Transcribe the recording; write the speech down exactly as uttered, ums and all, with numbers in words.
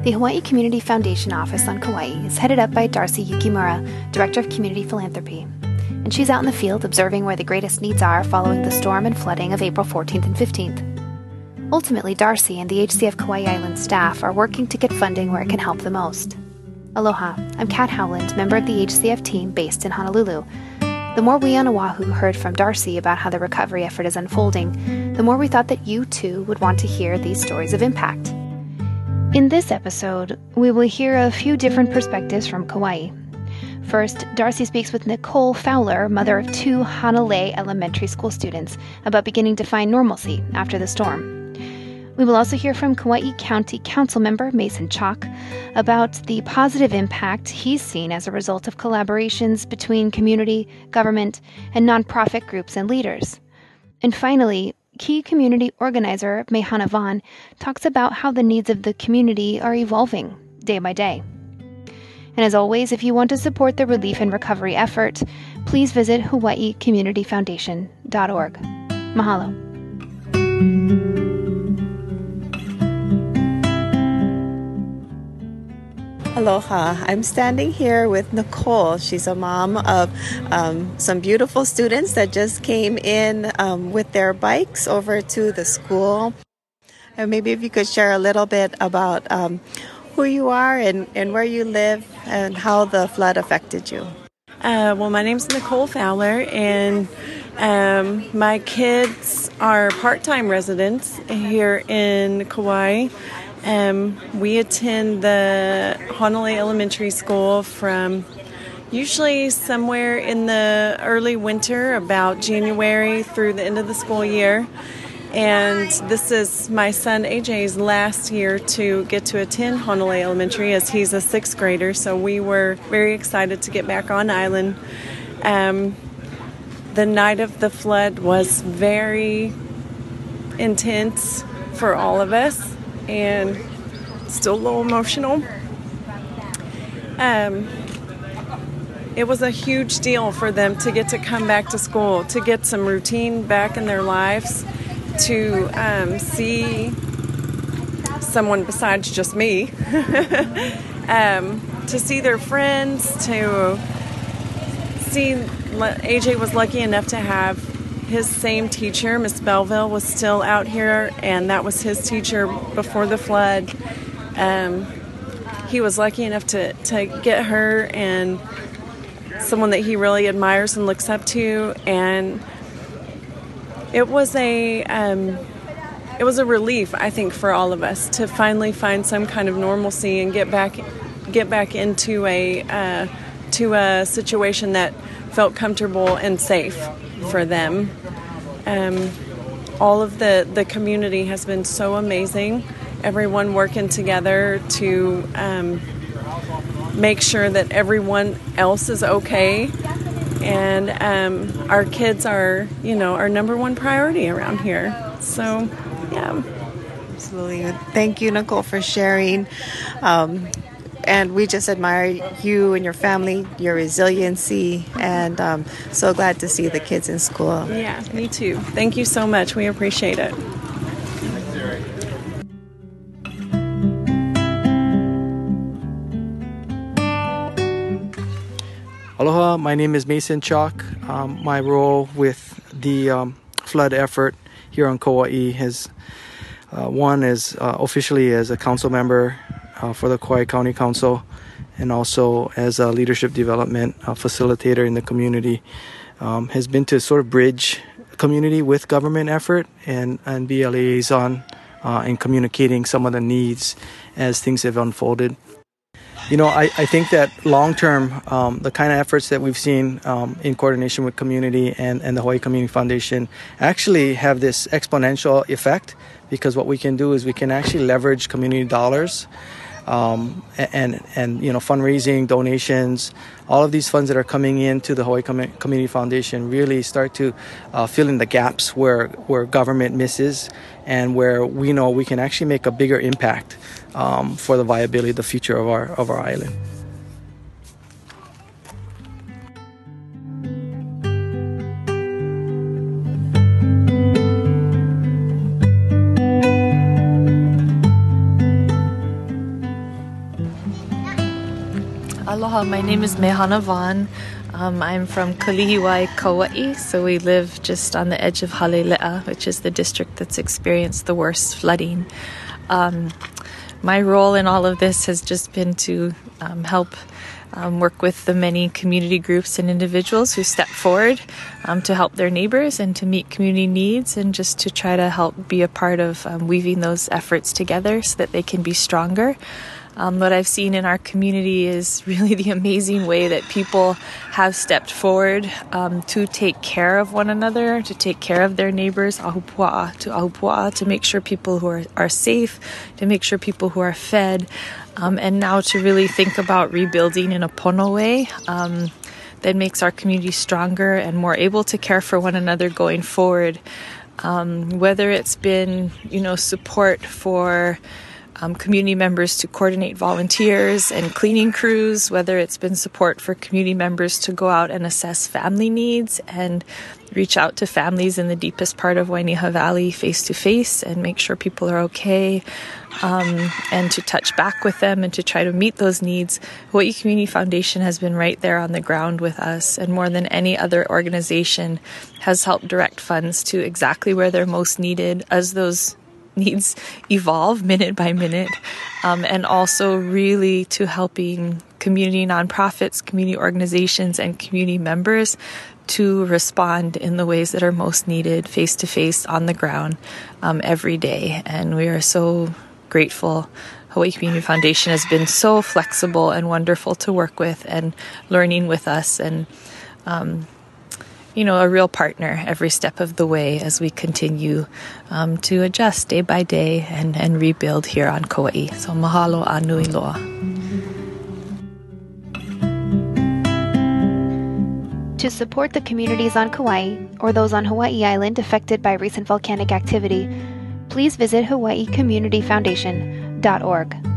The Hawaii Community Foundation office on Kauai is headed up by Darcy Yukimura, Director of Community Philanthropy, and she's out in the field observing where the greatest needs are following the storm and flooding of April fourteenth and fifteenth. Ultimately, Darcy and the H C F Kauai Island staff are working to get funding where it can help the most. Aloha, I'm Kat Howland, member of the H C F team based in Honolulu. The more we on Oahu heard from Darcy about how the recovery effort is unfolding, the more we thought that you too would want to hear these stories of impact. In this episode, we will hear a few different perspectives from Kauai. First, Darcy speaks with Nicole Fowler, mother of two Hanalei Elementary School students, about beginning to find normalcy after the storm. We will also hear from Kauai County Council member Mason Chalk about the positive impact he's seen as a result of collaborations between community, government, and nonprofit groups and leaders. And finally, key community organizer Mehana Vaughn talks about how the needs of the community are evolving day by day. And as always, if you want to support the relief and recovery effort, please visit hawaii community foundation dot org. Mahalo. Aloha. I'm standing here with Nicole. She's a mom of um, some beautiful students that just came in um, with their bikes over to the school. And maybe if you could share a little bit about um, who you are and, and where you live and how the flood affected you. Uh, well, my name's Nicole Fowler, and um, my kids are part-time residents here in Kauai. Um, we attend the Hanalei Elementary School from usually somewhere in the early winter, about January through the end of the school year. And this is my son A J's last year to get to attend Hanalei Elementary, as he's a sixth grader. So we were very excited to get back on island. Um, the night of the flood was very intense for all of us, and still a little emotional. Um, it was a huge deal for them to get to come back to school, to get some routine back in their lives, to um, see someone besides just me, um, to see their friends, to see, A J was lucky enough to have his same teacher. Miss Belleville was still out here, and that was his teacher before the flood. Um, he was lucky enough to, to get her, and someone that he really admires and looks up to. And it was a um, it was a relief, I think, for all of us to finally find some kind of normalcy and get back get back into a uh, to a situation that felt comfortable and safe for them. Um, all of the, the community has been so amazing. Everyone working together to um, make sure that everyone else is okay. And um, our kids are, you know, our number one priority around here. So, yeah. Absolutely. Thank you, Nicole, for sharing. Um, And we just admire you and your family, your resiliency, and um, so glad to see the kids in school. Yeah, me too. Thank you so much. We appreciate it. Aloha, my name is Mason Chalk. Um, my role with the um, flood effort here on Kauai is uh, one is uh, officially as a council member Uh, for the Kauai County Council, and also as a leadership development uh, facilitator in the community, um, has been to sort of bridge community with government effort and, and be a liaison uh, in communicating some of the needs as things have unfolded. You know, I, I think that long-term, um, the kind of efforts that we've seen um, in coordination with community and, and the Hawaii Community Foundation actually have this exponential effect, because what we can do is we can actually leverage community dollars Um, and, and, you know, fundraising, donations, all of these funds that are coming into the Hawaii Com- Community Foundation really start to uh, fill in the gaps where, where government misses, and where we know we can actually make a bigger impact um, for the viability of the future of our, of our island. Aloha, my name is Mehana Vaughn. Um, I'm from Kalihiwai, Kauai, so we live just on the edge of Hale'le'a, which is the district that's experienced the worst flooding. Um, my role in all of this has just been to um, help um, work with the many community groups and individuals who step forward um, to help their neighbors and to meet community needs, and just to try to help be a part of um, weaving those efforts together so that they can be stronger. Um, what I've seen in our community is really the amazing way that people have stepped forward um, to take care of one another, to take care of their neighbors, ahupua'a to ahupua'a, to make sure people who are, are safe, to make sure people who are fed, um, and now to really think about rebuilding in a pono way um, that makes our community stronger and more able to care for one another going forward. Um, whether it's been, you know, support for Um, community members to coordinate volunteers and cleaning crews, whether it's been support for community members to go out and assess family needs and reach out to families in the deepest part of Wainiha Valley face to face and make sure people are okay, um, and to touch back with them and to try to meet those needs. Hawaii Community Foundation has been right there on the ground with us, and more than any other organization has helped direct funds to exactly where they're most needed as those needs evolve minute by minute, um, and also really to helping community nonprofits, community organizations, and community members to respond in the ways that are most needed face to face on the ground um, every day. And we are so grateful. Hawaii Community Foundation has been so flexible and wonderful to work with and learning with us, and um, you know, a real partner every step of the way as we continue um, to adjust day by day and, and rebuild here on Kauai. So mahalo a nui loa. To support the communities on Kauai or those on Hawaii Island affected by recent volcanic activity, please visit hawaii community foundation dot org.